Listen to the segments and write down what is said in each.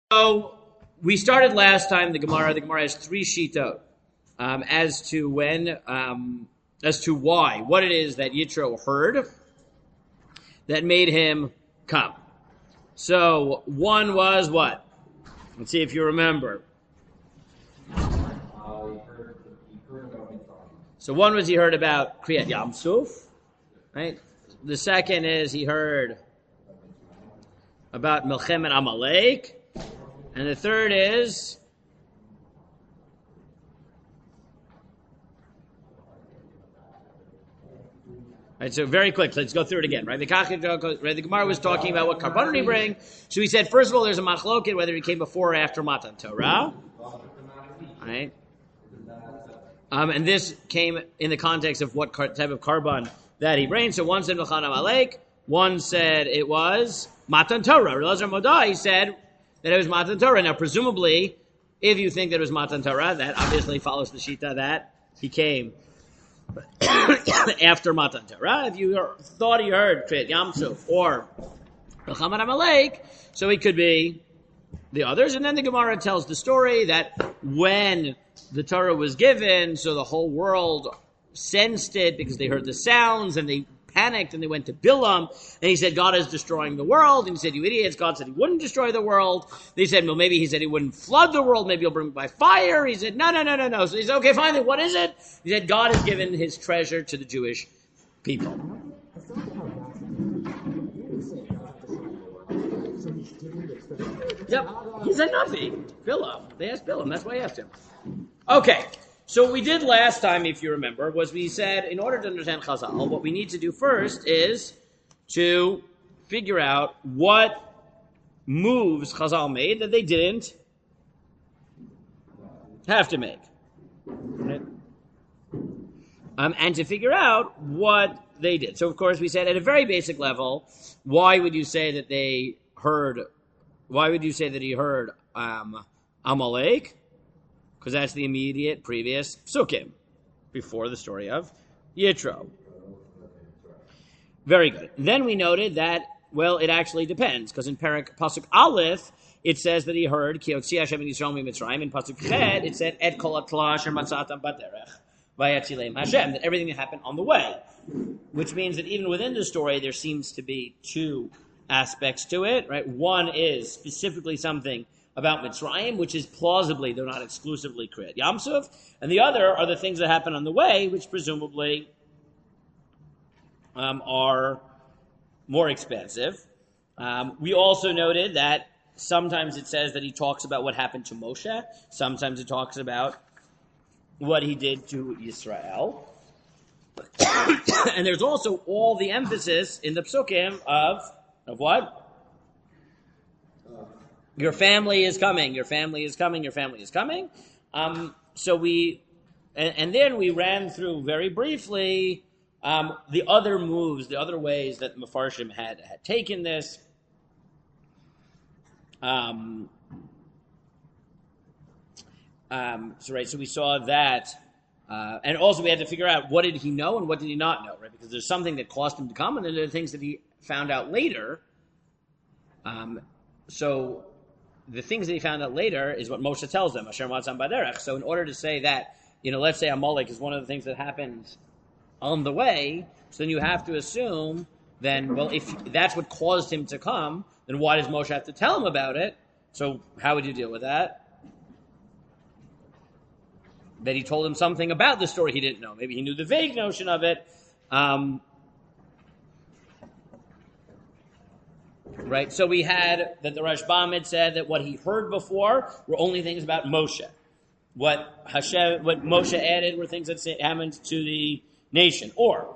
So we started last time the Gemara. The Gemara has three shitot as to why, what it is that Yitro heard that made him come. So one was what? Let's see if you remember. So one was he heard about Kriyat Yamsuf, right? The second is he heard about Milchemet Amalek. And the third is right. So very quick, let's go through it again. Right, the Gemara was talking about what karbanon he bring. So he said, first of all, there's a machloket whether he came before or after Matan Torah. Right, and this came in the context of what type of karban that he brings. So one said Milchan Amalek, one said it was Matan Torah. Elazar Modai said that it was Matan Torah. Now, presumably, if you think that it was Matan Torah, that obviously follows the Shita that he came after Matan Torah. If you thought he heard Kriyat Yamsuf or Milchamat Amalek, so it could be the others. And then the Gemara tells the story that when the Torah was given, so the whole world sensed it because they heard the sounds and they panicked and they went to Bilam and he said, God is destroying the world. And he said, you idiots, God said he wouldn't destroy the world. They said, well, maybe he said he wouldn't flood the world. Maybe he'll bring it by fire. He said, no. So he said, okay, fine, then what is it? He said, God has given his treasure to the Jewish people. Yep, he said nothing. Bilam. They asked Bilam. That's why I asked him. Okay. So what we did last time, if you remember, was we said in order to understand Chazal, what we need to do first is to figure out what moves Chazal made that they didn't have to make. Right? And to figure out what they did. So, of course, we said at a very basic level, why would you say that he heard Amalek? Because that's the immediate previous psukim before the story of Yitro. Very good. Then we noted that, well, it actually depends, because in Pasuk Aleph, it says that he heard Ki Yotzi Hashem Yisrael miMitzrayim. In Pasuk Chet, it said Et Kol Hatla Asher Matzatam Baderech Vayatzileim Hashem, that everything that happened on the way, which means that even within the story, there seems to be two aspects to it. Right? One is specifically something about Mitzrayim, which is plausibly, though not exclusively, Kriyat Yamsuf, and the other are the things that happen on the way, which presumably are more expansive. We also noted that sometimes it says that he talks about what happened to Moshe, sometimes it talks about what he did to Yisrael. And there's also all the emphasis in the psukim of what? Your family is coming. Your family is coming. Your family is coming. So we, and then we ran through very briefly the other moves, the other ways that Mefarshim had taken this. So we saw that, and also we had to figure out what did he know and what did he not know, right? Because there's something that caused him to come, and then there are things that he found out later. So the things that he found out later is what Moshe tells them, Asher Matzam Baderech. So in order to say that, let's say Amalek is one of the things that happens on the way, so then you have to assume then, well, if that's what caused him to come, then why does Moshe have to tell him about it? So how would you deal with that? That he told him something about the story he didn't know. Maybe he knew the vague notion of it. Right, so we had that the Rashbam had said that what he heard before were only things about Moshe. What Moshe added were things that happened to the nation, or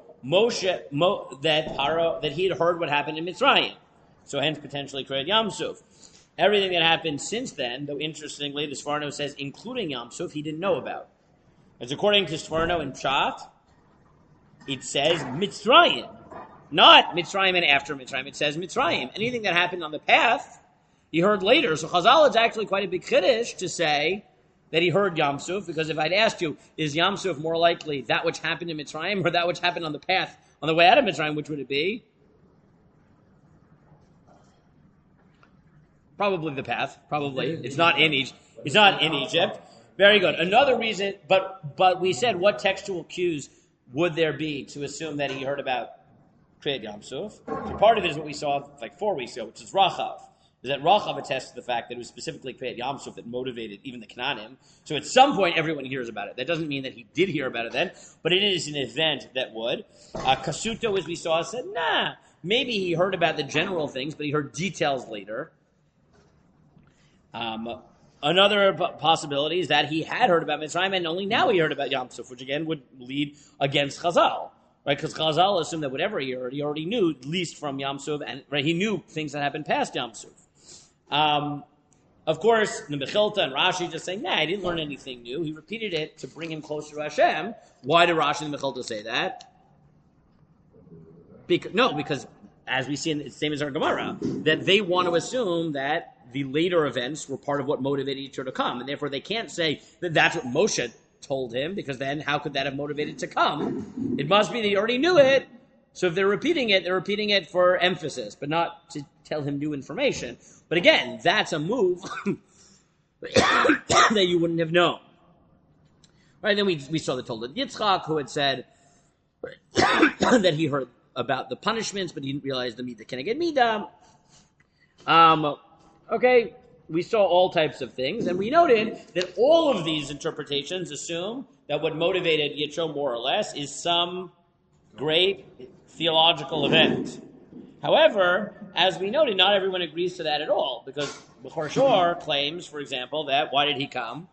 that he had heard what happened in Mitzrayim. So hence potentially Kriyat Yamsuf. Everything that happened since then, though interestingly, the Sforno says including Yamsuf, he didn't know about. As according to Sforno and Pshat, it says Mitzrayim. Not Mitzrayim and after Mitzrayim. It says Mitzrayim. Anything that happened on the path, he heard later. So Chazal is actually quite a big chiddush to say that he heard Yamsuf, because if I'd asked you, is Yamsuf more likely that which happened in Mitzrayim or that which happened on the path on the way out of Mitzrayim, which would it be? Probably the path. Probably. It's not in Egypt. It's not in Egypt. Very good. Another reason, but we said what textual cues would there be to assume that he heard about Kriyat Yam Suf? So part of it is what we saw like 4 weeks ago, which is Rachav. Is that Rachav attests to the fact that it was specifically Kriyat Yam Suf that motivated even the Canaanim. So at some point everyone hears about it. That doesn't mean that he did hear about it then, but it is an event that would. Kasuto, as we saw, said, nah, maybe he heard about the general things, but he heard details later. Another possibility is that he had heard about Mitzrayim and only now he heard about Yam Suf, which again would lead against Chazal, right? Because Chazal assumed that whatever he already knew, at least from Yam Suf, and right, he knew things that happened past Yam Suf. Of course, the Mechilta and Rashi just saying, nah, I didn't learn anything new. He repeated it to bring him closer to Hashem. Why did Rashi and the Mechilta say that? Because as we see in the same as our Gemara, that they want to assume that the later events were part of what motivated each other to come, and therefore they can't say that that's what Moshe told him, because then how could that have motivated to come? It must be that he already knew it. So if they're repeating it for emphasis, but not to tell him new information. But again, that's a move that you wouldn't have known. Right? Then we saw the Told of Yitzchak, who had said that he heard about the punishments, but he didn't realize the Midah Keneged Midah. Okay, we saw all types of things, and we noted that all of these interpretations assume that what motivated Yitro more or less is some great theological event. However, as we noted, not everyone agrees to that at all, because Bechor Shor claims, for example, that why did he come?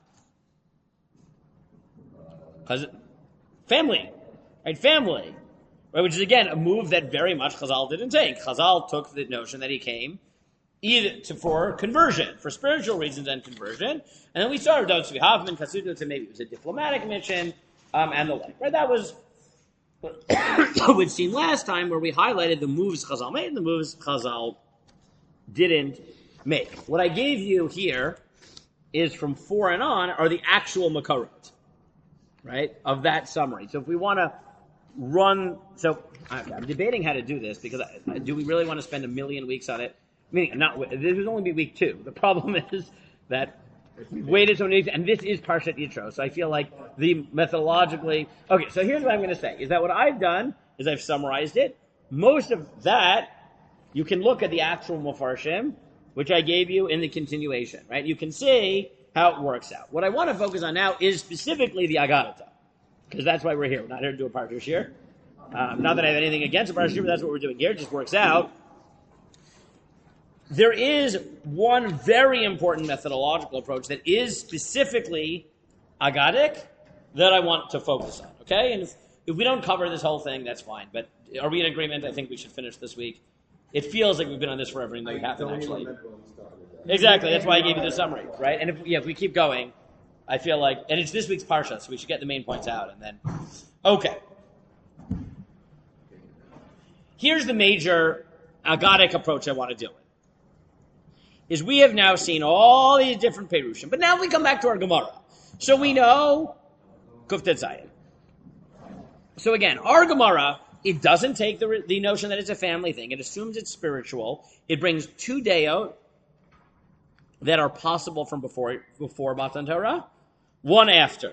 Because family, right? Family, right? Which is again a move that very much Chazal didn't take. Chazal took the notion that he came either for conversion, for spiritual reasons and conversion, and then we saw Rav Tzvi Hoffman, Kasuto, to maybe it was a diplomatic mission, and the like. Right? That was what we'd seen last time, where we highlighted the moves Chazal made and the moves Chazal didn't make. What I gave you here is from 4 and on are the actual Makarot, right, of that summary. So if we want to run, so I'm debating how to do this, because do we really want to spend 1,000,000 weeks on it? Meaning, this would only be week 2. The problem is that we've waited so many weeks, and this is Parshat Yitro, so I feel like the methodologically... Okay, so here's what I'm going to say, is that what I've done is I've summarized it. Most of that, you can look at the actual Mefarshim, which I gave you in the continuation, right? You can see how it works out. What I want to focus on now is specifically the Agadata, because that's why we're here. We're not here to do a Parshat Shir. Not that I have anything against a Parshat Shir, but that's what we're doing here. It just works out. There is one very important methodological approach that is specifically Agadic that I want to focus on, okay? And if we don't cover this whole thing, that's fine. But are we in agreement? I think we should finish this week. It feels like we've been on this forever, and we haven't actually. Exactly, that's why I gave you the summary, right? And if we keep going, I feel like, and it's this week's Parsha, so we should get the main points out, and then, okay. Here's the major Agadic approach I want to do. Is we have now seen all these different Perushim. But now we come back to our Gemara. So we know Kuftet Zayin. So again, our Gemara, it doesn't take the notion that it's a family thing. It assumes it's spiritual. It brings 2 Deo that are possible from before Matan Torah, 1 after.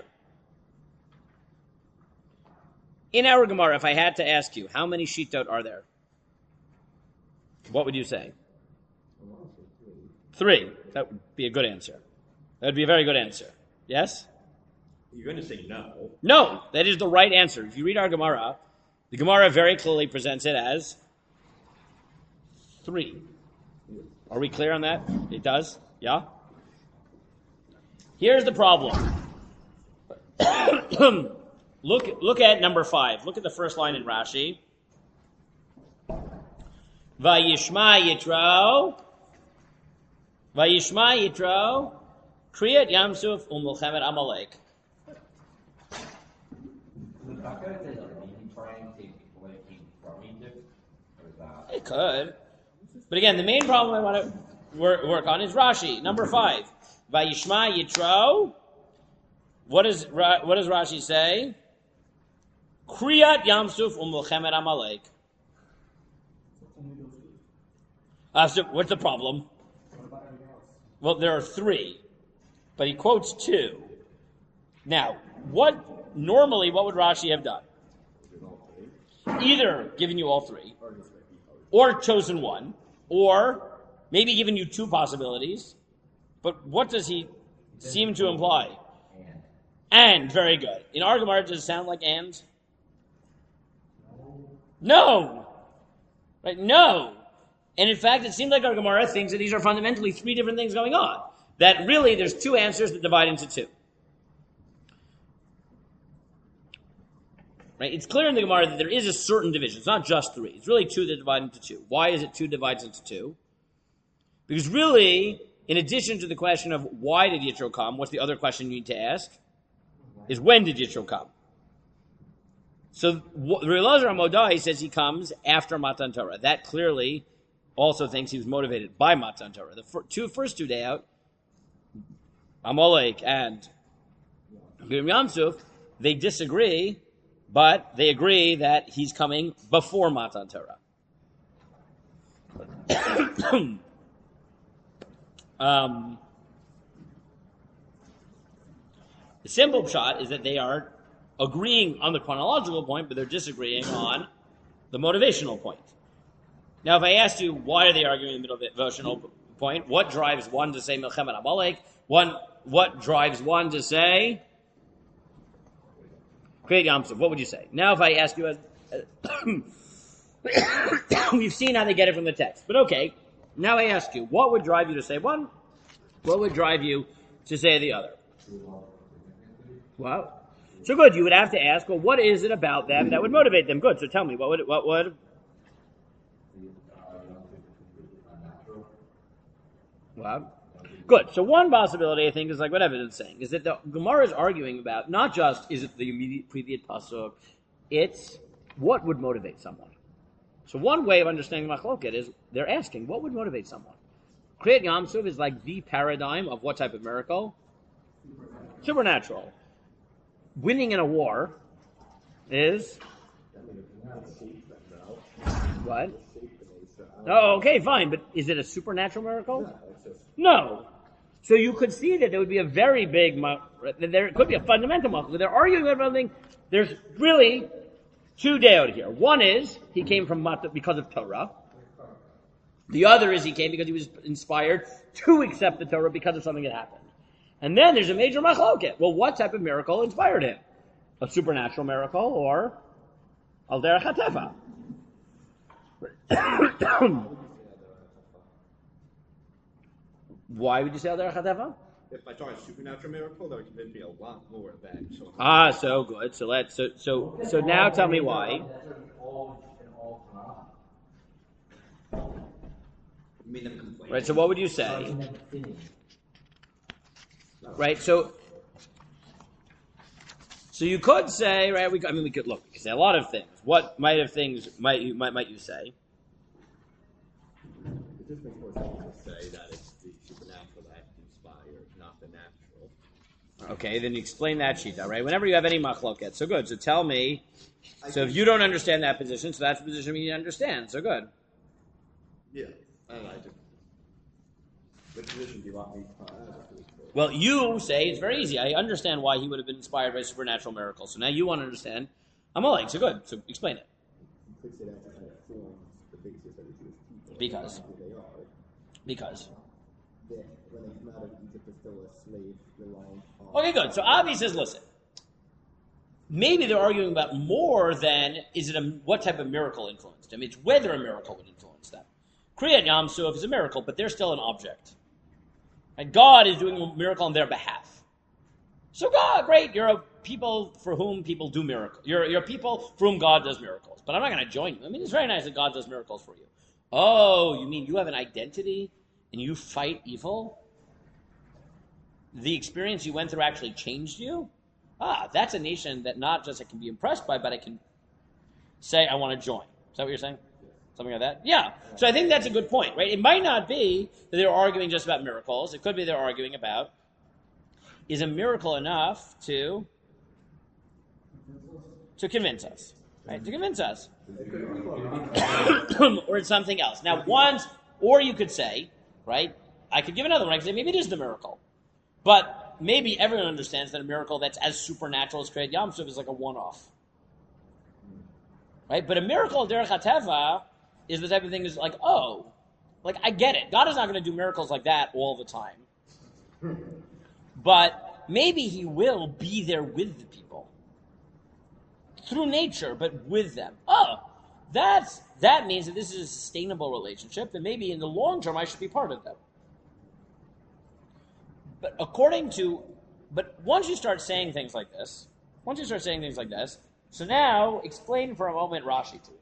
In our Gemara, if I had to ask you, how many Shitot are there? What would you say? 3. That would be a good answer. That would be a very good answer. Yes? You're going to say no. No, that is the right answer. If you read our Gemara, the Gemara very clearly presents it as 3. Are we clear on that? It does? Yeah? Here's the problem. Look at number 5. Look at the first line in Rashi. Vayishma Yitro, Kriyat Yam Suf U'Milchemet Amalek. It could. But again, the main problem I want to work on is Rashi, number 5. Vayishma Yitro. What does Rashi say? Kriyat Yam Suf U'Milchemet Amalek. So what's the problem? Well, there are three, but he quotes two. Now, what would Rashi have done? Either given you all three, or chosen one, or maybe given you two possibilities. But what does he seem to imply? And, very good. In our Gemara, does it sound like and? No! Right? No! And in fact, it seems like our Gemara thinks that these are fundamentally three different things going on. That really, there's two answers that divide into two. Right? It's clear in the Gemara that there is a certain division. It's not just three. It's really two that divide into two. Why is it two divides into two? Because really, in addition to the question of why did Yitro come, what's the other question you need to ask? Is when did Yitro come? So Reb Elazar HaModai says he comes after Matan Torah. That clearly also thinks he was motivated by Matan Torah. The first 2 days out, Amalek and Yam Suf, they disagree, but they agree that he's coming before Matan Torah. The simple shot is that they are agreeing on the chronological point, but they're disagreeing on the motivational point. Now, if I asked you why are they arguing the motivational point, what drives one to say Milchemet Amalek? What drives one to say Kriyat Yam Suf? What would you say? Now, if I ask you, we've seen how they get it from the text, but okay. Now I ask you, what would drive you to say one? What would drive you to say the other? Well, so good. You would have to ask, well, what is it about them that would motivate them? Good. So tell me, what would? Well, good. So one possibility, I think, is like what Evan is saying, is that the Gemara is arguing about not just is it the immediate previous pasuk, it's what would motivate someone. So one way of understanding Machloket is they're asking, what would motivate someone? Kriyat Yam Suf is like the paradigm of what type of miracle? Supernatural. Winning in a war is what? Oh, okay, fine, but is it a supernatural miracle? No. So you could see that there would be a very big, there could be a fundamental miracle. They're arguing about something. There's really 2 deot here. One is he came from Mata because of Torah. The other is he came because he was inspired to accept the Torah because of something that happened. And then there's a major machloket. Well, what type of miracle inspired him? A supernatural miracle or al derech hatefa? Why would you say al derech hatefa? If I saw a supernatural miracle, that would convince me a lot more than so. So good. So now tell me why. Right. So what would you say? Right. So you could say, right? We could look. We could say a lot of things. What might you say? It just makes more sense to say that it's the supernatural that inspires, not the natural. Okay, then you explain that shita, right? Whenever you have any machloket, so good. So tell me. So if you don't understand that position, so that's the position you need to understand. So good. Yeah, I like it. What position do you want me to Well, you say it's very easy. I understand why he would have been inspired by supernatural miracles. So now you want to understand Amalek. So good. So explain it. Because. When they come out of Egypt, they're still a slave reliant on. Okay, good. So Avi says, listen. Maybe they're arguing about more than what type of miracle influenced them. It's whether a miracle would influence them. Kriyat Yam Suf is a miracle, but they're still an object. And God is doing a miracle on their behalf. So God, great, you're a people for whom people do miracles. You're a people for whom God does miracles. But I'm not going to join you. I mean, it's very nice that God does miracles for you. Oh, you mean you have an identity and you fight evil? The experience you went through actually changed you? That's a nation that not just I can be impressed by, but I can say I want to join. Is that what you're saying? Something like that? Yeah. So I think that's a good point, right? It might not be that they're arguing just about miracles. It could be they're arguing about, is a miracle enough to convince us, right? To convince us. Or it's something else. Now, or you could say, right, I could give another one. I could say maybe it is the miracle. But maybe everyone understands that a miracle that's as supernatural as Kriyat Yam Suf is like a one-off. Right? But a miracle of Derech HaTeva is the type of thing is like, oh, like I get it. God is not going to do miracles like that all the time. But maybe he will be there with the people. Through nature, but with them. Oh, that means that this is a sustainable relationship, and maybe in the long term I should be part of them. But once you start saying things like this, so now explain for a moment Rashi to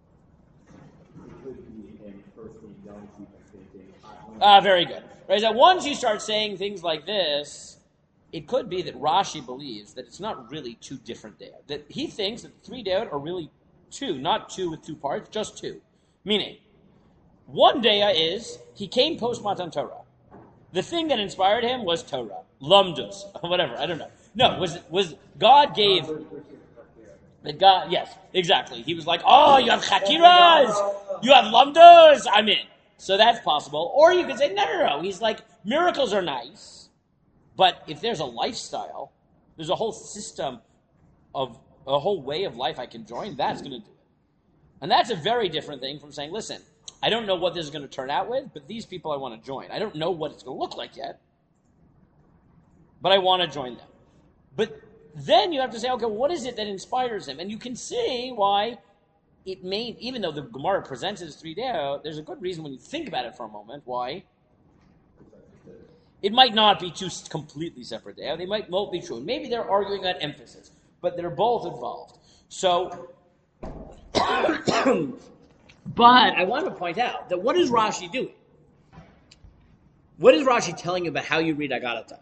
me. Very good. Right, so once you start saying things like this, it could be that Rashi believes that it's not really two different deot. That he thinks that 3 deot are really two, not two with 2 parts, just 2. Meaning, one deot is he came post Matan Torah. The thing that inspired him was Torah, Lamdus, whatever. I don't know. No, was God gave. That God, yes, exactly. He was like, oh, you have Chakiras, you have Lamdus, I'm in. So that's possible. Or you could say, no. He's like, miracles are nice, but if there's a lifestyle, there's a whole system of a whole way of life I can join, that's going to do it. And that's a very different thing from saying, listen, I don't know what this is going to turn out with, but these people I want to join. I don't know what it's going to look like yet, but I want to join them. But then you have to say, okay, what is it that inspires him? And you can see why it may, even though the Gemara presents it as 3 deot, there's a good reason when you think about it for a moment, why it might not be 2 completely separate deot. They might both be true. Maybe they're arguing that emphasis, but they're both involved. So, but I want to point out that what is Rashi doing? What is Rashi telling you about how you read Agarata?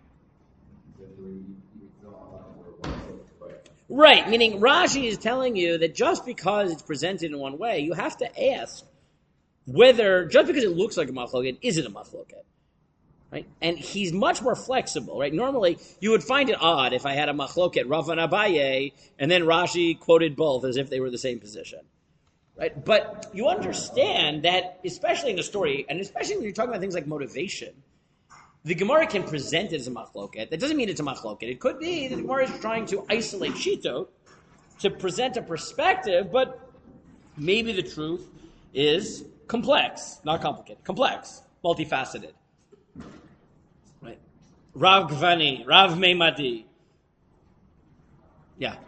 Right, meaning Rashi is telling you that just because it's presented in one way, you have to ask whether, just because it looks like a machloket, is it a machloket? Right? And he's much more flexible, right? Normally, you would find it odd if I had a machloket, Rav and Abaye, and then Rashi quoted both as if they were the same position. Right? But you understand that, especially in a story, and especially when you're talking about things like motivation, the Gemara can present it as a machloket. That doesn't mean it's a machloket. It could be that the Gemara is trying to isolate Shito to present a perspective, but maybe the truth is complex, not complicated. Complex, multifaceted. Right? Rav Gvani, Rav Meimadi. Yeah.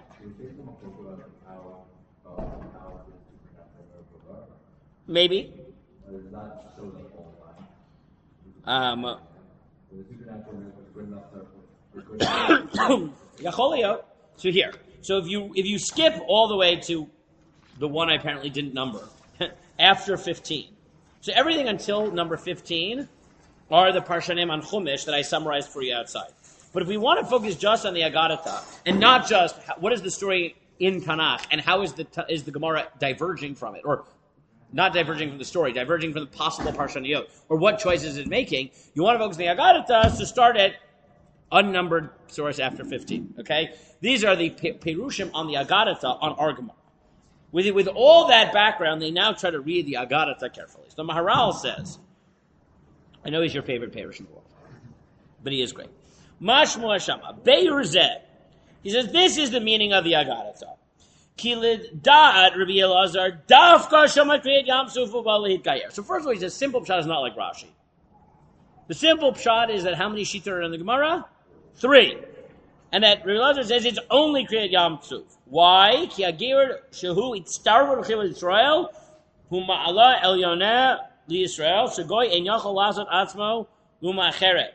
Maybe. Yacholio. So here. So if you skip all the way to the one I apparently didn't number, after 15. So everything until number 15 are the Parshanim on Chumash that I summarized for you outside. But if we want to focus just on the Agarata, and not just what is the story in Tanakh, and how is the Gemara diverging from it, or not diverging from the story, diverging from the possible Parshaniyot, or what choices it's making, you want to focus on the Agarata to start at unnumbered source after 15. Okay? These are the Perushim on the Agarata on our Gemara. With all that background, they now try to read the Agarata carefully. So the Maharal says, I know he's your favorite Perush in the world, but he is great. Mashmu Hashama, Beiruzeh. He says, this is the meaning of the Agarata. Kilid da'at Rabbi Elazar, dafka shama kriyat yam sufu b'alehit gayer. So first of all, he says, simple pshat is not like Rashi. The simple pshat is that how many shita are in the Gemara? 3. And that Rabbi Elazar says it's only kriyat yam suf. Why? Ki agir shehu itztarvu l'chil Yisrael, hu ma'ala elyoneh li Yisrael, shegoy en yachol lasot atzmo u'ma'acheret.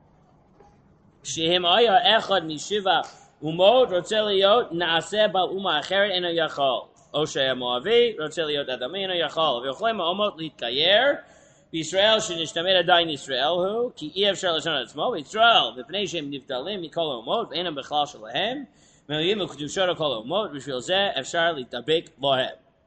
Shehem aya echad mishiva umot rotzeh liyot naaseh bal uma acheret eno yachol. Oshay Moavi rotzeh liyot adamei eno yachol. V'yochlei ma'omot litkayer Yisrael shenishtamed adayin Yisrael hu ki efshar l'shon atzmo Yisrael v'pnei shem nivdalim mikol umot v'enam b'chlal shalahem v'yim u'kedushot kol umot v'shvil zeh efshar litabek lohem.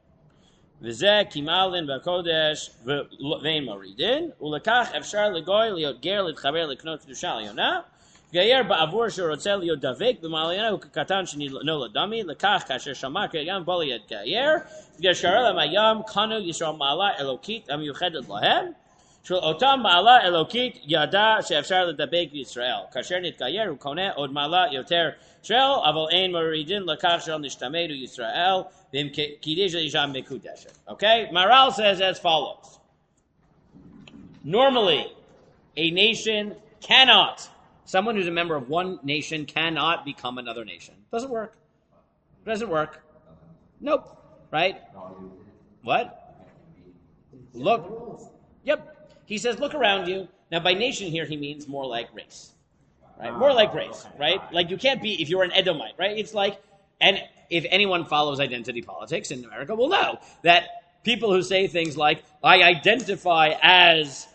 V'zeh kimalin b'kodesh v'ein maridin u'lekach efshar legoy liyot ger litchaber liknot kedusha l'yonah Gayer ba'avur sherotzeh liyot davek b'maliyana hu katan shenilo ladami lekach kasher shama kriyam baliyat gayer v'yashar lam hayam kanu Yisrael ma'ala elokit amiyuchedet lahem של אותה מעלה אלוקית ידע שאפשר לדבק בישראל. כאשר נתגייר הוא קונה עוד מעלה יותר ישראל, אבל אין מורידין לכך של נשתמד ישראל, ועם קידוש לאישה מקודשת. Okay? Maharal says as follows. Normally, a nation cannot, someone who's a member of one nation cannot become another nation. Doesn't work. Doesn't work. Nope. Right? What? Look. Yep. He says, look around you. Now, by nation here, he means more like race. Right? More like race, right? Like you can't be, if you're an Edomite, right? It's like, and if anyone follows identity politics in America will know that people who say things like, I identify as,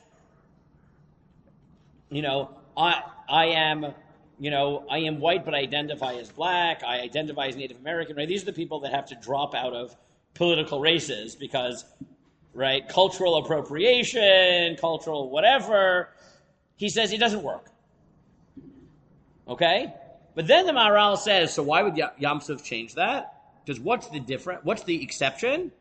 I am white, but I identify as black. I identify as Native American, right? These are the people that have to drop out of political races because, right, cultural appropriation, cultural whatever. He says it doesn't work. Okay? But then the Maharal says, so why would Yam Suf change that? Because what's the exception?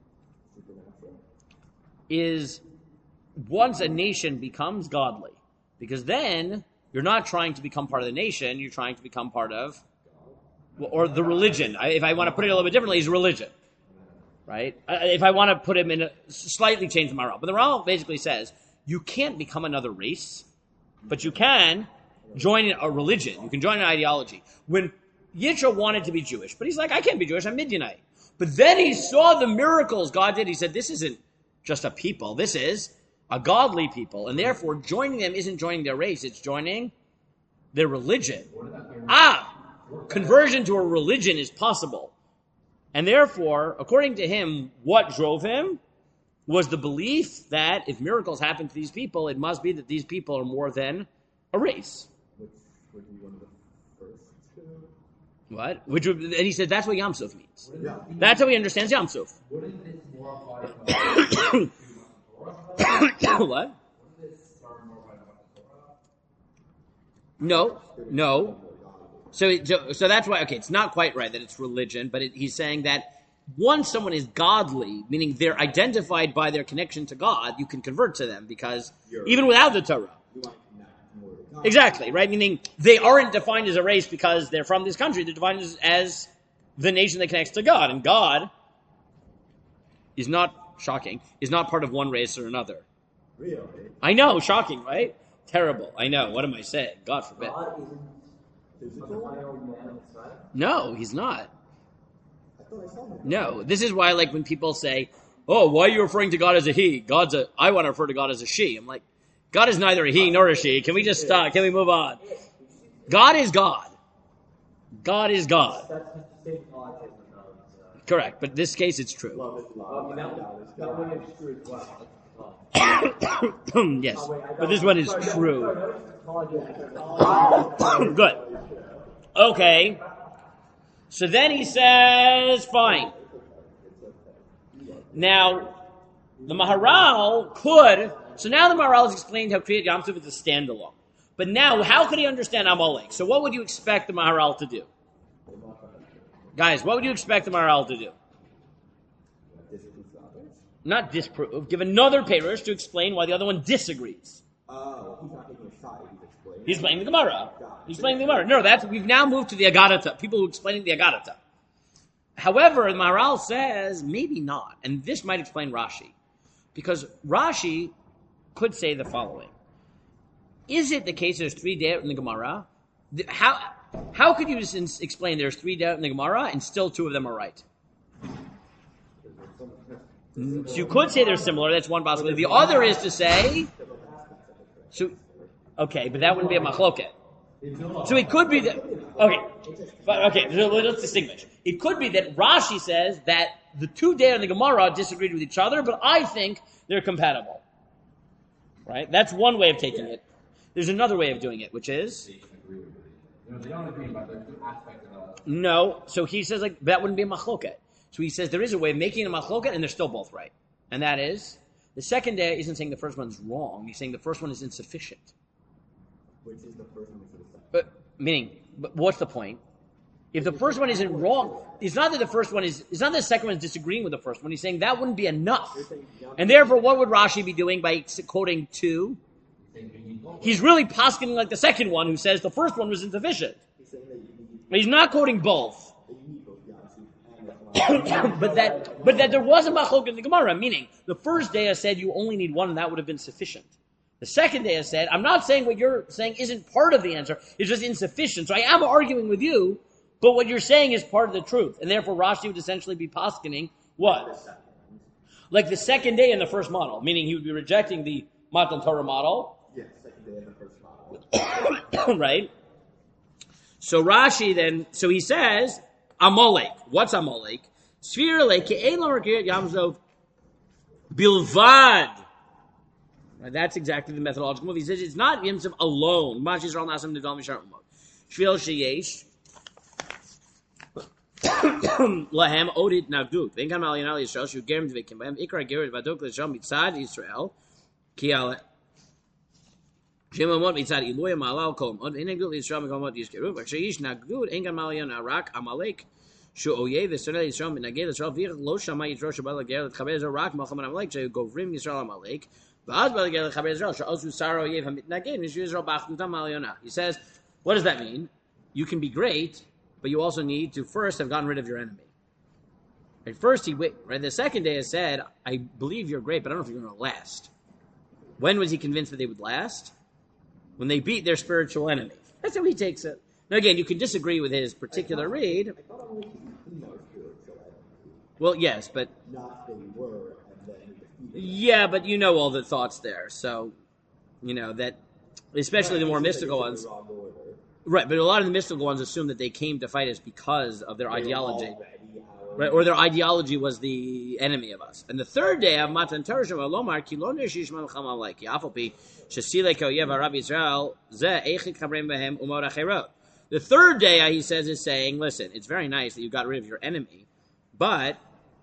Is once a nation becomes godly. Because then you're not trying to become part of the nation, you're trying to become part of, or the religion. If I want to put it a little bit differently, is religion. Right? If I want to put him in slightly change the Maharal. But the Maharal basically says, you can't become another race, but you can join a religion. You can join an ideology. When Yitro wanted to be Jewish, but he's like, I can't be Jewish, I'm Midianite. But then he saw the miracles God did. He said, this isn't just a people. This is a godly people. And therefore, joining them isn't joining their race. It's joining their religion. Conversion to a religion is possible. And therefore, according to him, what drove him was the belief that if miracles happen to these people, it must be that these people are more than a race. Which would be one of the first two. What? And he said that's what Yam Suf means. Yeah. That's how he understands Yam Suf. Wouldn't this more apply to What? No. So that's why, okay, it's not quite right that it's religion, but he's saying that once someone is godly, meaning they're identified by their connection to God, you can convert to them because even without the Torah. Exactly, right? Meaning they aren't defined as a race because they're from this country. They're defined as the nation that connects to God. And God is not, shocking, is not part of one race or another. Really? I know, shocking, right? Terrible. I know. What am I saying? God forbid. No, he's not. No, this is why, like, when people say, "Oh, why are you referring to God as a he?" I want to refer to God as a she. I'm like, God is neither a he nor a she. Can we just stop? Can we move on? God is God. God is God. Correct, but in this case, it's true. Yes, but this one is true. Good. Okay. So then he says, fine. Now, the Maharal could, so now the Maharal has explained how Kriyat Yam Suf is a standalone. But now, how could he understand Amalek? So what would you expect the Maharal to do? Guys, what would you expect the Maharal to do? Not disprove. Give another Perush to explain why the other one disagrees. He's not taking a side, He's explaining the Gemara. He's explaining the Gemara. No, we've now moved to the Agadata. People who are explaining the Agadata. However, the Maharal says, maybe not. And this might explain Rashi. Because Rashi could say the following. Is it the case there's 3 deot in the Gemara? How could you explain there's 3 deot in the Gemara and still 2 of them are right? So you could say they're similar. That's one possibility. The other is to say... Okay, but that wouldn't be a machloket. So it could be that... Okay, let's distinguish. It could be that Rashi says that the 2 deot in the Gemara disagreed with each other, but I think they're compatible. Right? That's one way of taking it. There's another way of doing it, which is... They don't agree, but there's 2 aspects of it. No, so he says like that wouldn't be a machloket. So he says there is a way of making a machloket, and they're still both right. And that is, the second day isn't saying the first one's wrong. He's saying the first one is insufficient. Which is the first one to the second. But what's the point? If the first one isn't wrong, it's not that it's not that the second one is disagreeing with the first one. He's saying that wouldn't be enough. And therefore, what would Rashi be doing by quoting 2? He's really poskening like the second one who says the first one was insufficient. He's not quoting both. but that there was a machlok in the Gemara, meaning the first day I said you only need one and that would have been sufficient. The second day I said, I'm not saying what you're saying isn't part of the answer, it's just insufficient. So I am arguing with you, but what you're saying is part of the truth. And therefore Rashi would essentially be poskening what? Like the second day in the first model, meaning he would be rejecting the Matan Torah model. Yes, second day in the first model. Right? So Rashi then, so he says, Amalek. What's Amalek? Sphirele ke'elam rakiyat yamzov bilvad. That's exactly the methodological move. He says it's not Yamzov alone. Mash Yisrael nasam nedal mishar umot. Shvil sheyesh lahem odit nagdut. Ve'en kan mal yanal Yisrael shu gerem dvekim b'hem ikra gered vadok l'sham mitzad Yisrael ki al shem amot mitzad iloy malal kolm od enegdut Yisrael mekomot yishkeru v'ksheyish nagdut en kan mal yanal rak Amalek shu oyev v'sonel Yisrael minaged Yisrael v'ich lo shama Yisrael shabal ger l'tchaber zer rak malcham Amalek shu govrim Yisrael Amalek. He says, what does that mean? You can be great, but you also need to first have gotten rid of your enemy. At first, the second day, he said, I believe you're great, but I don't know if you're going to last. When was he convinced that they would last? When they beat their spiritual enemy. That's how he takes it. Now, again, you can disagree with his particular read. Well, yes, but... Not they were, and then yeah, but you know all the thoughts there. So, you know, that, especially the more mystical ones. Right, but a lot of the mystical ones assume that they came to fight us because of their ideology. Right, or their ideology was the enemy of us. And the third day of Matan Torah Lomar Kilon Shishman Chamalek Yafopi Shasile Koyev Arab Israel Ze Echik Chabrem Behem Umor Acherot. The third day, he says, is saying, listen, it's very nice that you got rid of your enemy, but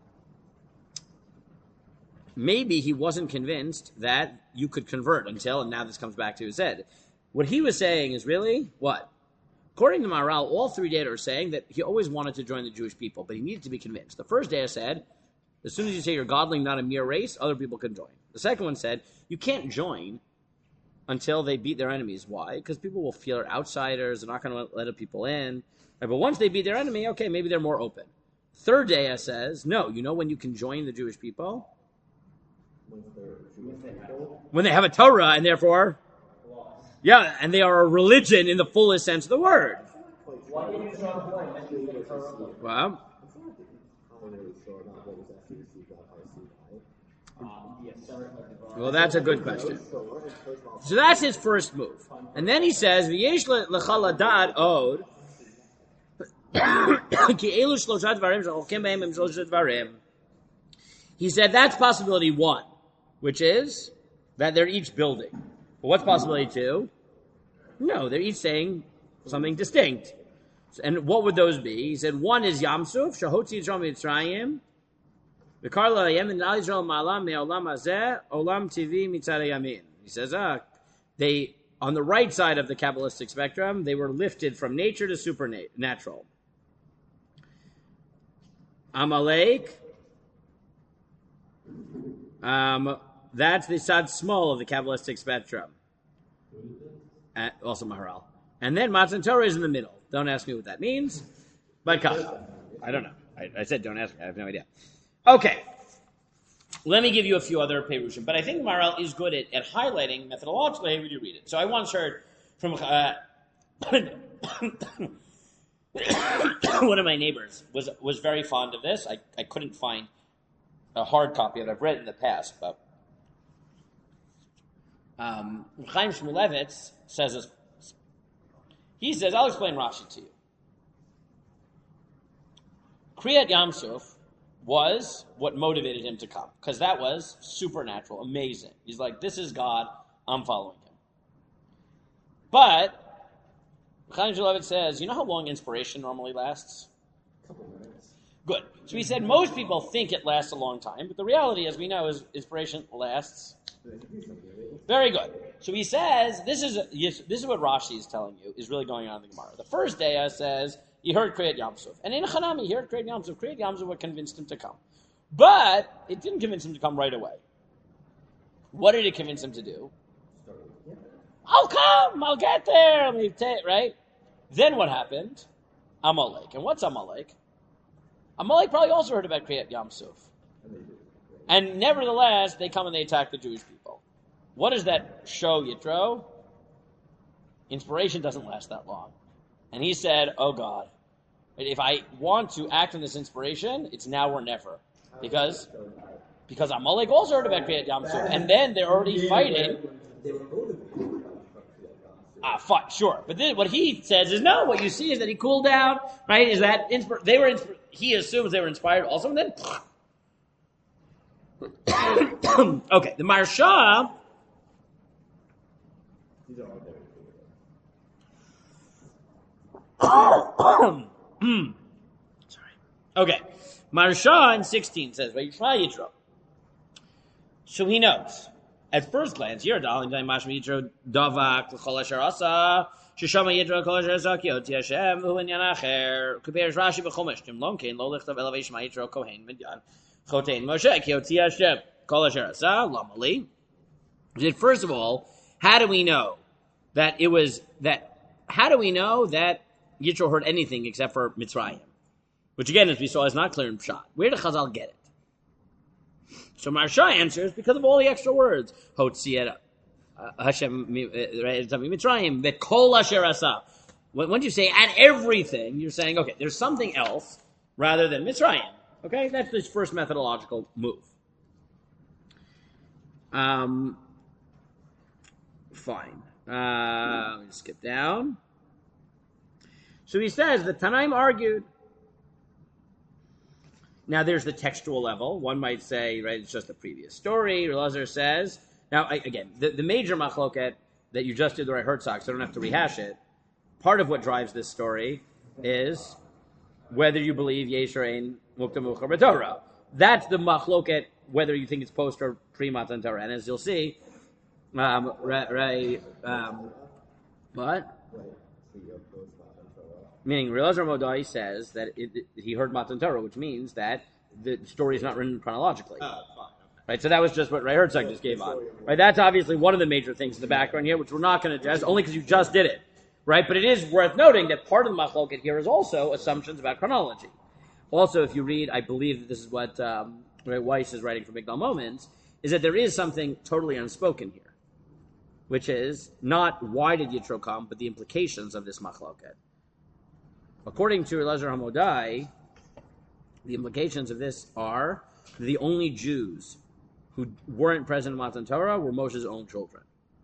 maybe he wasn't convinced that you could convert until, and now this comes back to his head. What he was saying is really, what? According to Maharal, all 3 days are saying that he always wanted to join the Jewish people, but he needed to be convinced. The first day said, as soon as you say you're godling, not a mere race, other people can join. The second one said, you can't join until they beat their enemies. Why? Because people will feel they're outsiders, they're not going to let people in. Right, but once they beat their enemy, okay, maybe they're more open. Third day says, no, you know when you can join the Jewish people? When they have a Torah, and therefore, yeah, and they are a religion in the fullest sense of the word. Well, that's a good question. So that's his first move. And then he says, V'yesh l'chal hadad od, ki elu shlosha dvarim shechokim behem im shlosha dvarim. He said that's possibility 1, which is that they're each building. But what's possibility 2? No, they're each saying something distinct. And what would those be? He said 1 is Yamsuf, Shahotzi Yisrael Mitzrayim, V'karla Yem and Al Yisrael Ma'alam Me'olam Hazeh, Olam TV Mitzad Yamin. He says, they, on the right side of the Kabbalistic spectrum, they were lifted from nature to supernatural. Amalek, that's the side small of the Kabbalistic spectrum. Also Maharal. And then Matan Torah is in the middle. Don't ask me what that means. But I don't know. I said don't ask me. I have no idea. Okay. Let me give you a few other Perushim. But I think Maharal is good at highlighting methodologically how would you read it. So I once heard from one of my neighbors was very fond of this. I couldn't find a hard copy that I've read in the past, but Chaim Shmulevitz says this. He says, I'll explain Rashi to you. Kriyat Yamsuf was what motivated him to come, because that was supernatural, amazing. He's like, this is God, I'm following him. But Chaim Shmulevitz says, you know how long inspiration normally lasts? a couple minutes. Good. So he said most people think it lasts a long time, but the reality, as we know, is inspiration lasts. Very good. So he says, this is what Rashi is telling you is really going on in the Gemara. The first day says, he heard Kriyat Yamsuf. And in Hanami, he heard Kriyat Yamsuf. Kriyat Yamsuf what convinced him to come. But it didn't convince him to come right away. What did it convince him to do? I'll come, I'll get there, right? Then what happened? Amalek. And what's Amalek? Amalek probably also heard about Kriyat Yamsuf. And nevertheless, they come and they attack the Jewish people. What does that show, Yitro? Inspiration doesn't last that long. And he said, oh God, if I want to act on this inspiration, it's now or never. Because Amalek also heard about Kriyat Yamsuf. And then they're already fighting. Fine, sure. But then what he says is, no, what you see is that he cooled down, right? Is that he assumes they were inspired also, and then okay, the Maharsha sorry. Okay. Maharsha in 16 says, Vayishma Yitro. So he knows. At first glance, Yerdal, Mashma Yitro, Davak, L'chol Asher Asa, Sheshama Yitro, Kol Asher Asa, Kioti Hashem, Hu Inyan Acher, Kuberes Rashi B'chomesh, Tim Lonkein, Lo Lichtav Elevation Yitro, Kohen, Midyan, Chotein Moshe, Kioti Hashem, Kol Asher Asa, Lamali. First of all, how do we know that Yitro heard anything except for Mitzrayim? Which again, as we saw, is not clear in Pshat. Where did Chazal get it? So Maharsha answers because of all the extra words. Hotziet Hashem Mitzrayim V'kol Asher Asa. When you say and everything, you're saying okay, there's something else rather than Mitzrayim. Okay, that's this first methodological move. Fine. Let me skip down. So he says the Tanaim argued. Now there's the textual level. One might say, right, it's just the previous story. Elazar says, now again, the major machloket that you just did the right Herzog, so I don't have to rehash it. Part of what drives this story is whether you believe Yesh or Ein Mukta Muchar B'Torah. That's the machloket, whether you think it's post or pre-Matan Torah. And as you'll see, what? Meaning, Elazar Modai says that he heard Matan Torah, which means that the story is not written chronologically. Right, so that was just what Ray Herzog just gave on. Right, that's obviously one of the major things in the background here, which we're not going to address, only because you just did it. Right, but it is worth noting that part of the machloket here is also assumptions about chronology. Also, if you read, I believe that this is what Weiss is writing for Migdal Moments, is that there is something totally unspoken here, which is not why did Yitro come, but the implications of this machloket. According to Elazar Hamodai, the implications of this are the only Jews who weren't present in Matan Torah were Moshe's own children.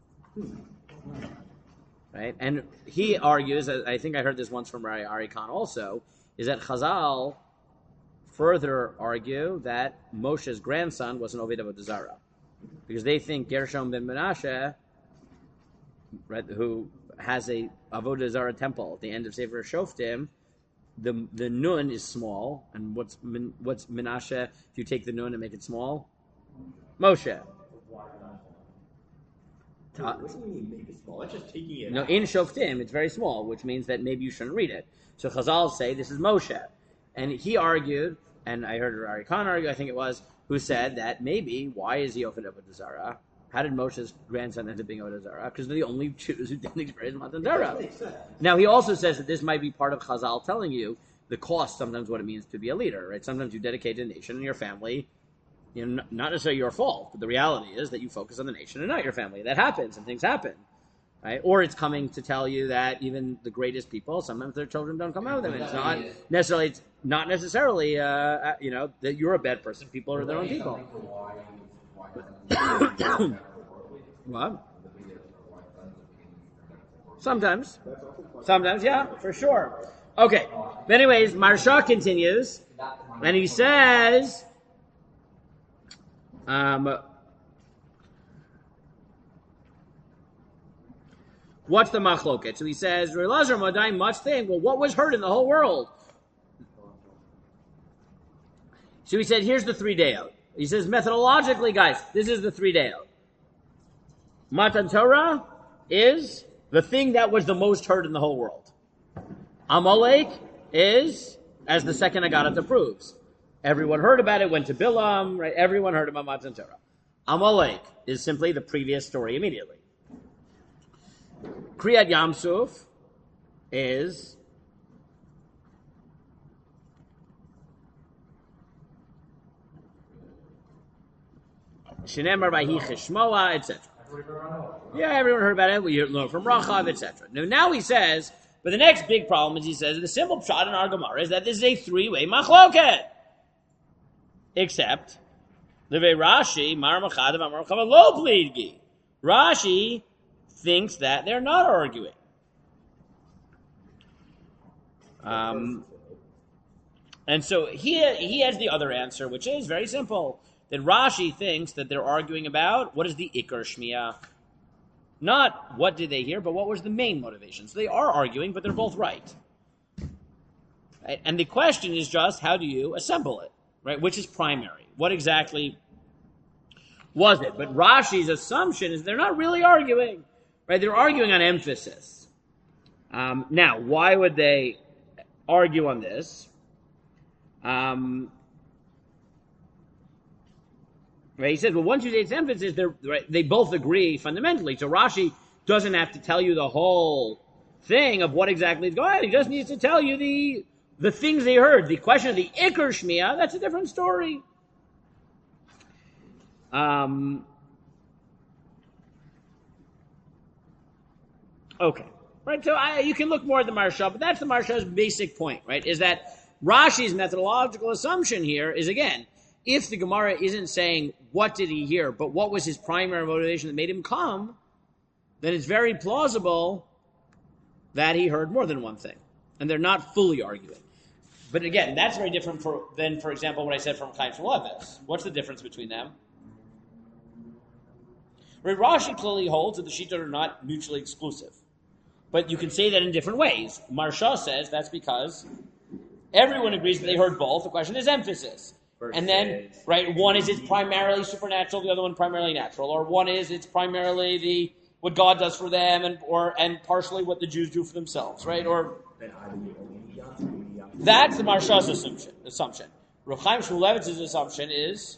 Right? And he argues, I think I heard this once from Ari Khan also, is that Chazal further argue that Moshe's grandson was an Oved Avodah Zarah. Because they think Gershom ben Menashe, right, who has a Avodah Zarah temple at the end of Sefer Shoftim, the nun is small, and what's Menashe? If you take the nun and make it small, Moshe. What do you mean make it small? That's just taking it. No, in Shoftim it's very small, which means that maybe you shouldn't read it. So Chazal say this is Moshe, and he argued, and I heard Ari Khan argue, I think it was, who said that maybe why is he Oved Avodah Zarah? How did Moshe's grandson end up being Avodah Zarah? Because they're the only Jews who didn't experience Matan Torah. Now, he also says that this might be part of Chazal telling you the cost, sometimes what it means to be a leader, right? Sometimes you dedicate to a nation and your family, not necessarily your fault, but the reality is that you focus on the nation and not your family. That happens, and things happen, right? Or it's coming to tell you that even the greatest people, sometimes their children don't come out with them. And it's not necessarily, that you're a bad person. People are their own people. What? Sometimes, yeah, for sure. Okay, but anyways, Maharsha continues, and he says, what's the machloket? So he says, Elazar Modai must think, well, what was heard in the whole world? So he said, here's the 3-day-out. He says, methodologically, guys, this is the 3-day-out. Matan Torah is the thing that was the most heard in the whole world. Amalek is, as the second Agarata proves, everyone heard about it, went to Bilam, right? Everyone heard about Matan Torah. Amalek is simply the previous story immediately. Kriyat Yamsuf is Shenemar Vayhi Cheshmoa, etc. Yeah, everyone heard about it. We learn from Rachav, etc. Now he says, but the next big problem is he says the simple pshat in our Gemara is that this is a three-way machloket. Except the Rashi, Mar Machadav, Amar Chava Lo Pleidgi. Rashi thinks that they're not arguing. And so he has the other answer, which is very simple. That Rashi thinks that they're arguing about what is the Ikar Shmiya. Not what did they hear, but what was the main motivation. So they are arguing, but they're both right. And the question is just, how do you assemble it? Right? Which is primary? What exactly was it? But Rashi's assumption is they're not really arguing. Right? They're arguing on emphasis. Now, why would they argue on this? Right? He says, well, once you say it's emphasis, they both agree fundamentally. So Rashi doesn't have to tell you the whole thing of what exactly is going on. He just needs to tell you the things they heard. The question of the Ikar Shmiya, that's a different story. Okay. Right, so you can look more at the Maharsha, but that's the Maharsha's basic point, right? Is that Rashi's methodological assumption here is, again, if the Gemara isn't saying what did he hear, but what was his primary motivation that made him come, then it's very plausible that he heard more than one thing. And they're not fully arguing. But again, that's very different than, for example, what I said from Chaim Shmulevitz. What's the difference between them? Rashi clearly holds that the Shittot are not mutually exclusive. But you can say that in different ways. Maharsha says that's because everyone agrees that they heard both. The question is emphasis. And then, right, one is it's primarily supernatural, the other one primarily natural, or one is it's primarily what God does for them, and partially what the Jews do for themselves, right? Or that's the Maharsha's assumption. Rav Chaim Shmulevitz's assumption is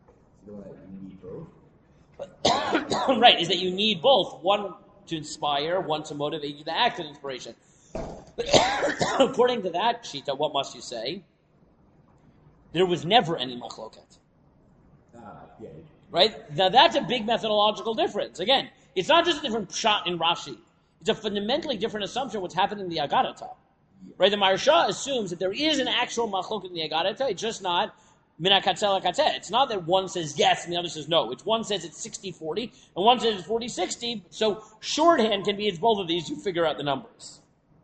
right, is that you need both, one to inspire, one to motivate you to act in inspiration. According to that shita, what must you say? There was never any machloket. Right? Now that's a big methodological difference. Again, it's not just a different pshat in Rashi. It's a fundamentally different assumption what's happened in the Agarata. Right? The Maharsha assumes that there is an actual machloket in the Agarata. It's just not mina katzeh katzeh. It's not that one says yes and the other says no. It's one says it's 60-40 and one says it's 40-60. So shorthand can be it's both of these. You figure out the numbers.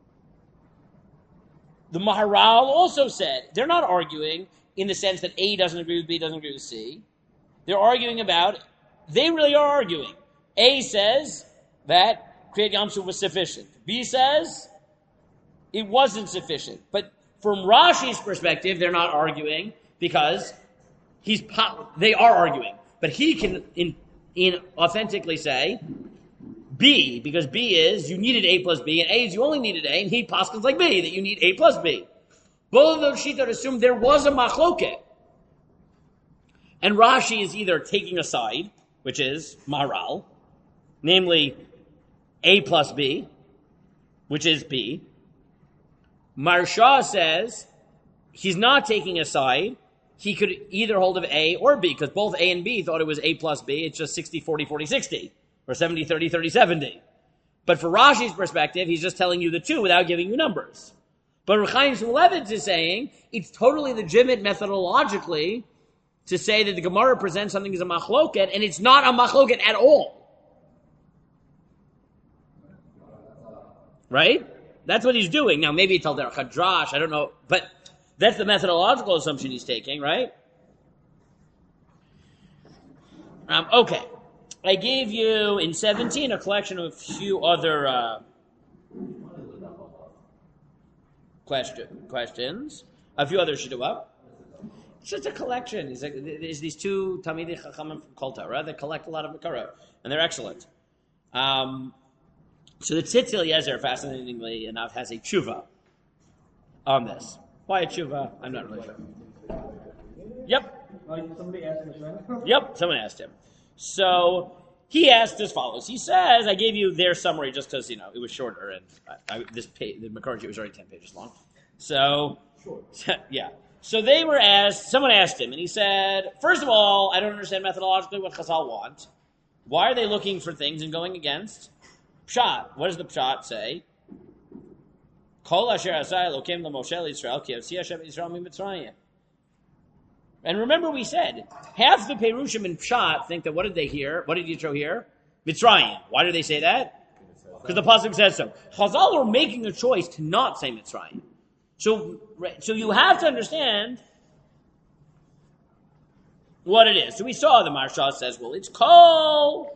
The Maharal also said they're not arguing in the sense that A doesn't agree with B, doesn't agree with C. They're arguing they really are arguing. A says that Kriyat Yamsuf was sufficient. B says it wasn't sufficient. But from Rashi's perspective, they're not arguing because they are arguing. But he can authentically say B, because B is you needed A plus B, and A is you only needed A, and he paskins like B, that you need A plus B. Both of those shittot assume there was a machloket. And Rashi is either taking a side, which is Maharal, namely A plus B, which is B. Maharsha says he's not taking a side. He could either hold of A or B, because both A and B thought it was A plus B. It's just 60-40, 40-60, or 70-30, 30-70. But for Rashi's perspective, he's just telling you the two without giving you numbers. But Rav Chaim Shmulevitz is saying it's totally legitimate methodologically to say that the Gemara presents something as a machloket, and it's not a machloket at all. Right? That's what he's doing. Now, maybe it's al derech hadrash, I don't know, but that's the methodological assumption he's taking, right? Okay. I gave you, in 17, a collection of a few other questions. A few others should go up. It's just a collection. There's these two Talmidei Chachamim from Kol Torah that collect a lot of Makara, and they're excellent. So the Tzitz Eliezer, fascinatingly enough, has a tshuva on this. Why a tshuva? I'm not really sure. Yep. Somebody asked him. Yep, someone asked him. So he asked as follows. He says, I gave you their summary just because, it was shorter, and the Makar was already 10 pages long. So, yeah. So someone asked him, and he said, first of all, I don't understand methodologically what Chazal want. Why are they looking for things and going against Pshat? What does the Pshat say? Kol asher asai Elokim l'Moshe Yisrael ki yotzi Hashem Yisrael miMitzrayim. And remember we said, half the Perushim in Pshat think that what did they hear? What did Yitro hear? Mitzrayim. Why do they say that? Because the Pasuk says so. Chazal are making a choice to not say Mitzrayim. So you have to understand what it is. So we saw the Maharsha says, well, it's Kol.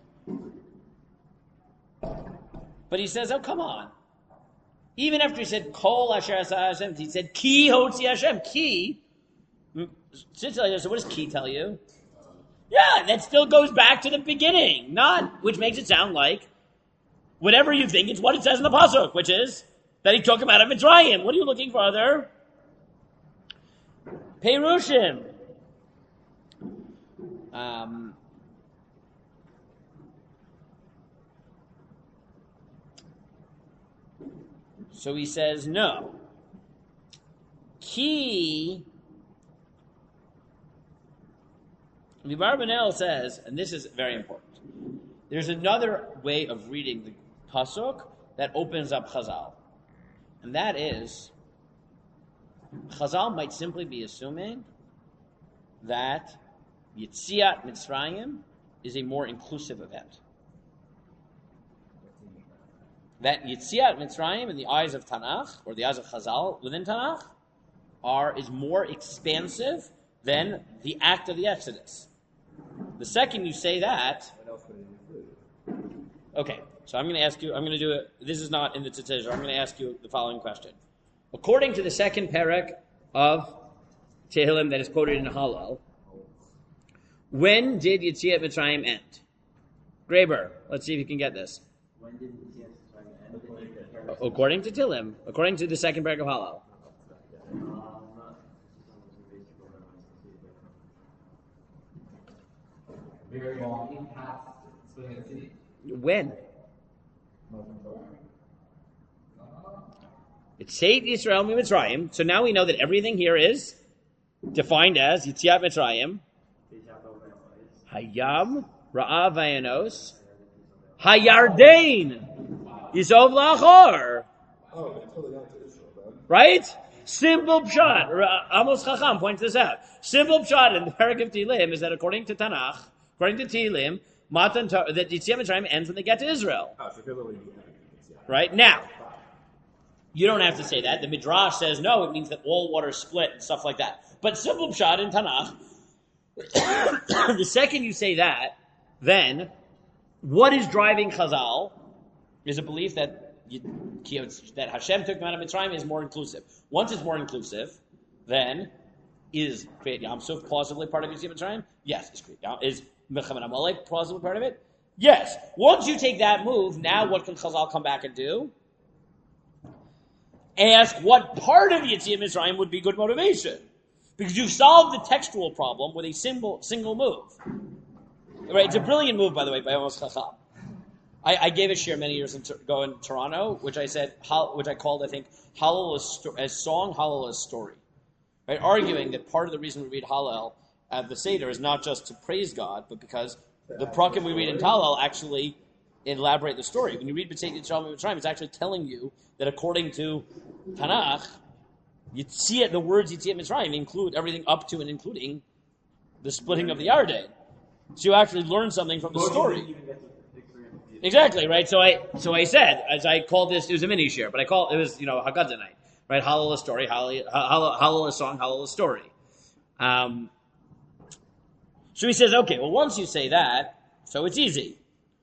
But he says, oh, come on. Even after he said Kol Asher Asah Hashem, he said Ki Hotzi Hashem. Ki. So what does Ki tell you? Yeah, that still goes back to the beginning, which makes it sound like whatever you think, it's what it says in the Pasuk, which is that he took him out of Mitzrayim. What are you looking for other? Perushim. So he says, no. Ki, the Barbanel says, and this is very important, there's another way of reading the Pasuk that opens up Chazal. And that is, Chazal might simply be assuming that Yetziat Mitzrayim is a more inclusive event. That Yetziat Mitzrayim in the eyes of Tanakh, or the eyes of Chazal within Tanakh, is more expansive than the act of the Exodus. The second you say that, okay, so I'm going to ask you, this is not in the Tzitizah, I'm going to ask you the following question. According to the second parak of Tehillim that is quoted in Hallel, when did Yetziat Mitzrayim end? Graber, let's see if you can get this. When did Yetziat Mitzrayim end? According to Tehillim, according to the second parak of Hallel. Very long past splitting the city. When? It's Seit Yisrael Mitzrayim. So now we know that everything here is defined as Yetziat Mitzrayim. Hayam Ra'av Vayanos Hayardain Yisov Lachor. Right? Simple pshat. Amos Chacham points this out. Simple pshat in the parak of Tehillim is that according to Tanakh, according to Tehillim, that Yetziat Mitzrayim ends when they get to Israel. Right? Now, you don't have to say that. The Midrash says no, it means that all waters split and stuff like that. But simple pshat in Tanakh, the second you say that, then what is driving Chazal is a belief that Hashem took him out of Mitzrayim is more inclusive. Once it's more inclusive, then is Kriyat Yamsuf plausibly part of Yetziat Mitzrayim? Yes. Is Milchemet Amalek plausibly part of it? Yes. Once you take that move, now what can Chazal come back and do? Ask what part of Yetziat Mitzrayim would be good motivation. Because you've solved the textual problem with a single move. Right? It's a brilliant move, by the way, by Amos Chacham. I gave a shir many years ago in Toronto, which I called, I think, Hallel as song, Hallel as story. Right? Arguing that part of the reason we read Hallel at the Seder is not just to praise God, but because the prakim we read in Hallel actually elaborate the story. When you read B'tzeit Yisrael Mitzrayim, it's actually telling you that according to Tanakh, the words Yetziat Mitzrayim include everything up to and including the splitting of the Yarden. So you actually learn something from the story. Exactly, right? So I said, as I called this, it was a mini share, but it was, Haggadah night, right? Hallel a story, Hallel a song, Hallel a story. So he says, okay, well, once you say that, so it's easy.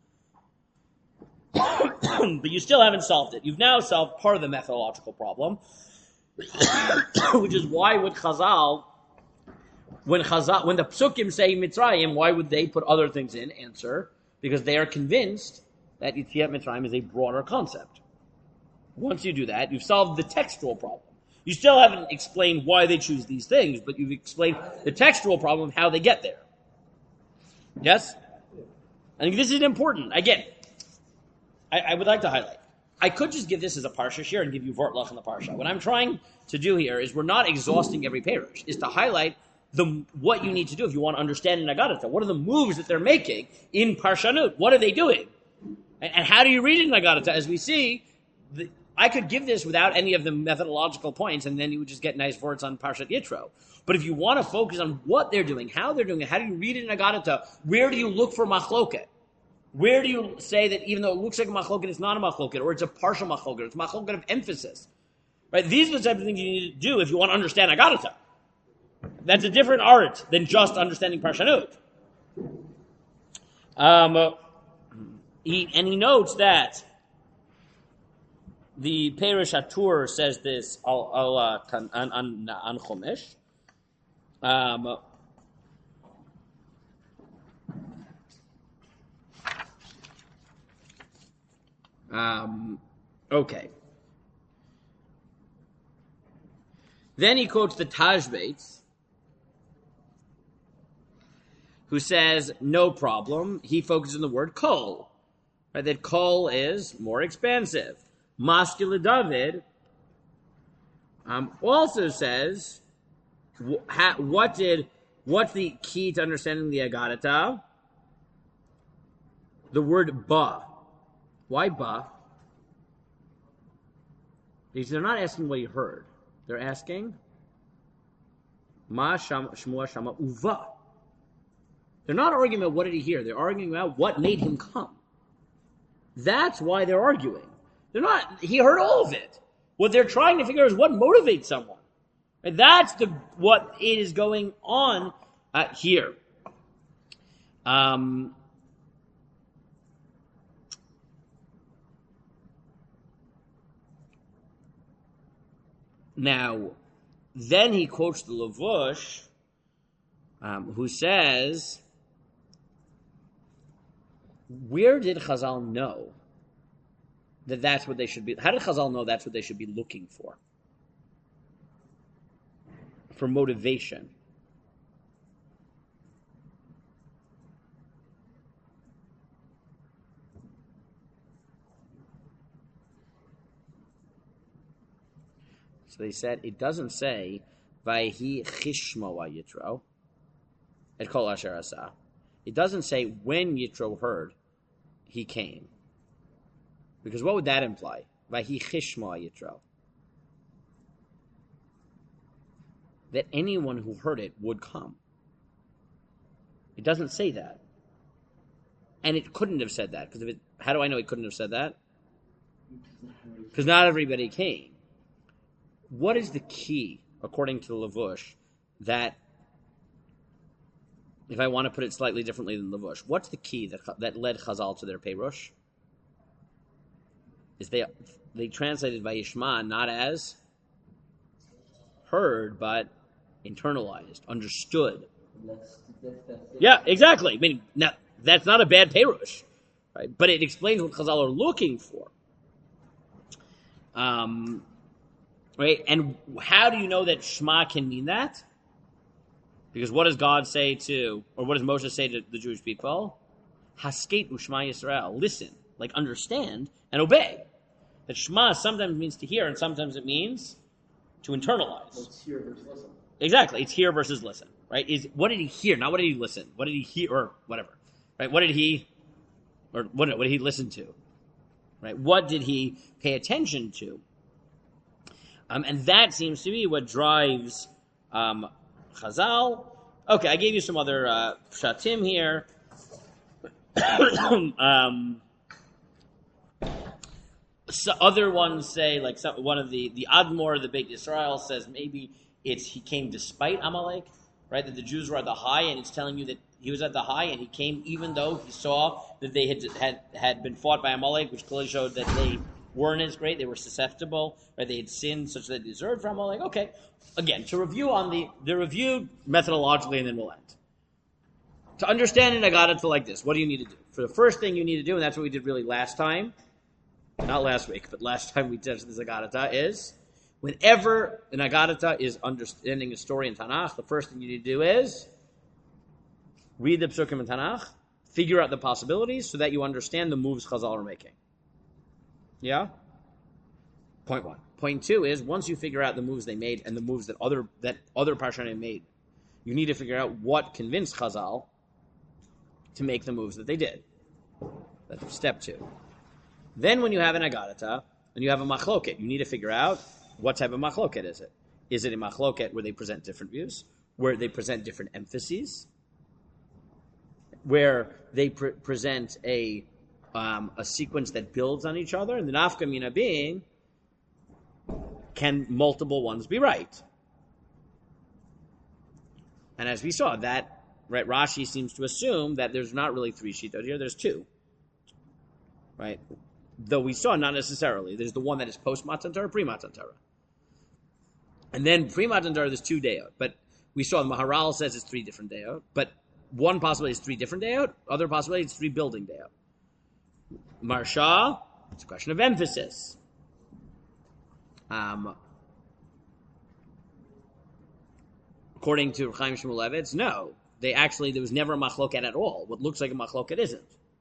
But you still haven't solved it. You've now solved part of the methodological problem, which is why would Chazal, when the Psukim say Mitzrayim, why would they put other things in? Answer, because they are convinced that Yetziat Mitzrayim is a broader concept. Once you do that, you've solved the textual problem. You still haven't explained why they choose these things, but you've explained the textual problem of how they get there. Yes? I think this is important. Again, I would like to highlight. I could just give this as a parsha here and give you vortlach on the parsha. What I'm trying to do here is we're not exhausting every parish. Is to highlight what you need to do if you want to understand in Agadata. What are the moves that they're making in Parshanut? What are they doing? And how do you read it in Agadata? As we see, I could give this without any of the methodological points, and then you would just get nice words on Parshat Yitro. But if you want to focus on what they're doing, how they're doing it, how do you read it in Agadata, where do you look for machloket? Where do you say that even though it looks like a machloket, it's not a machloket, or it's a partial machloket, it's a machloket of emphasis? Right? These are the type of things you need to do if you want to understand Agadata. That's a different art than just understanding Parshanut. He notes that the Perish Hatur says this on Chumash. Okay. Then he quotes the Tajbates, who says, no problem. He focuses on the word kol. Right, that kol is more expansive. Maskil David also says, what's the key to understanding the Agadata? The word ba. Why ba? Because they're not asking what he heard. They're asking, Ma Shmua Shama Uva. They're not arguing about what did he hear. They're arguing about what made him come. That's why they're arguing. They're not, he heard all of it. What they're trying to figure out is what motivates someone. And that's what is going on here. Now, then he quotes the Lavush, who says, where did Chazal know that that's what they should be? How did Chazal know that's what they should be looking for? For motivation. So they said, it doesn't say, Vayhi chishmo Yitro, et kol asher asa. It doesn't say when Yitro heard, he came. Because what would that imply? Vayhi chishmo Yitro. That anyone who heard it would come. It doesn't say that. And it couldn't have said that. Because how do I know it couldn't have said that? Because not everybody came. What is the key, according to the Lavush, that, if I want to put it slightly differently than Lavush, what's the key that led Chazal to their Peirush? Is they translated Vayishma not as heard, but internalized, understood. Yeah, exactly. I mean, now, that's not a bad Peirush, right? But it explains what Chazal are looking for. Right? And how do you know that Shema can mean that? Because what does God say to, or what does Moshe say to the Jewish people? Hasket u'Shema Yisrael. Listen, like understand and obey. That Shema sometimes means to hear and sometimes it means to internalize. Well, it's hear versus listen. Exactly. It's hear versus listen. Right? What did he hear? Not what did he listen. What did he hear, or whatever. Right? What did he listen to? Right? What did he pay attention to? And that seems to be what drives Chazal. Okay, I gave you some other pshatim here. So other ones say, like one of the Admor, the Beit Yisrael, says maybe he came despite Amalek, right? That the Jews were at the high, and it's telling you that he was at the high, and he came even though he saw that they had been fought by Amalek, which clearly showed that they weren't as great, they were susceptible, right? They had sinned such that they deserved from Amalek. Okay, again, to review on the review methodologically, and then we'll end. To understand it, I got it to like this. What do you need to do? For the first thing you need to do, and that's what we did really last time, not last week, but last time we did the Zagadata, is Whenever an Agadata is understanding a story in Tanakh, the first thing you need to do is read the Psukim in Tanakh, figure out the possibilities so that you understand the moves Chazal are making. Yeah? Point one. Point two is once you figure out the moves they made and the moves that other Parshanim made, you need to figure out what convinced Chazal to make the moves that they did. That's step two. Then when you have an Agadata and you have a Machloket, you need to figure out what type of Machloket is it. Is it a Machloket where they present different views, where they present different emphases, where they present a sequence that builds on each other, and the Nafka Mina being, can multiple ones be right? And as we saw, that right, Rashi seems to assume that there's not really three shitot here, there's two. Right? Though we saw not necessarily. There's the one that is post-Matan Torah, pre-Matan Torah. And then pre-Matan Torah, there's two deot. But we saw the Maharal says it's three different deot. But one possibility is three different deot. Other possibility is three building deot. Marsha, it's a question of emphasis. According to Chaim Shmulevitz, no. There was never a machloket at all. What looks like a machloket isn't.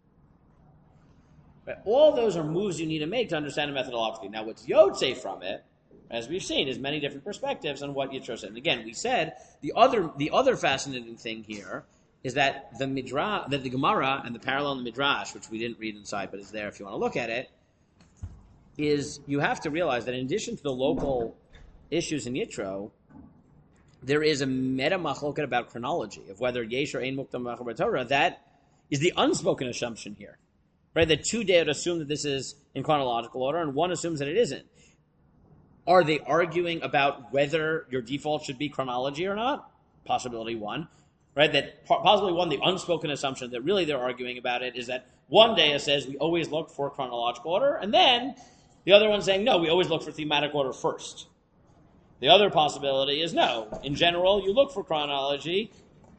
But all those are moves you need to make to understand it methodologically. Now, what's Yotze from it, as we've seen, is many different perspectives on what Yitro said. And again, we said the other fascinating thing here is that the Gemara and the parallel in the Midrash, which we didn't read inside, but is there if you want to look at it, is you have to realize that in addition to the local issues in Yitro, there is a meta machloket about chronology of whether yesh or ein muktam b'achar Torah. That is the unspoken assumption here, right? That two deot assume that this is in chronological order, and one assumes that it isn't. Are they arguing about whether your default should be chronology or not? Possibility one, right? That possibly one, the unspoken assumption that really they're arguing about it is that one deot says we always look for chronological order, and then the other one saying no, we always look for thematic order first. The other possibility is no. In general, you look for chronology.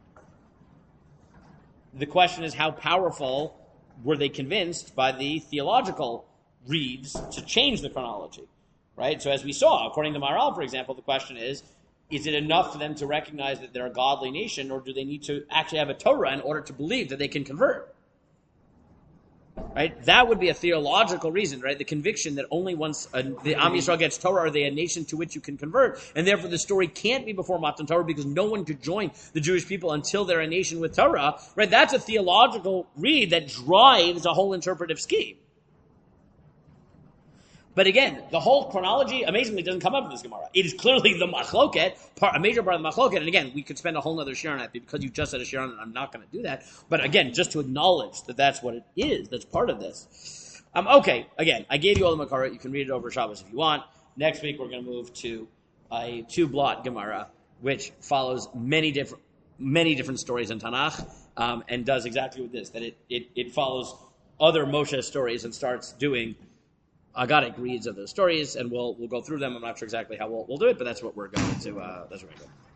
The question is how powerful were they convinced by the theological reads to change the chronology, right? So as we saw, according to Maharal, for example, the question is it enough for them to recognize that they're a godly nation, or do they need to actually have a Torah in order to believe that they can convert? Right? That would be a theological reason, right? The conviction that only once the Am Yisrael gets Torah are they a nation to which you can convert, and therefore the story can't be before Matan Torah because no one could join the Jewish people until they're a nation with Torah, right? That's a theological read that drives a whole interpretive scheme. But again, the whole chronology, amazingly, doesn't come up in this Gemara. It is clearly the machloket, a major part of the machloket. And again, we could spend a whole other share on that because you just said a share on it, and I'm not going to do that. But again, just to acknowledge that that's what it is, that's part of this. Okay, again, I gave you all the Makara. You can read it over Shabbos if you want. Next week, we're going to move to a two-blot Gemara, which follows many different stories in Tanakh, and does exactly with this, that it follows other Moshe stories and starts doing Agadic reads of those stories, and we'll go through them. I'm not sure exactly how we'll do it, but that's what we're going to do.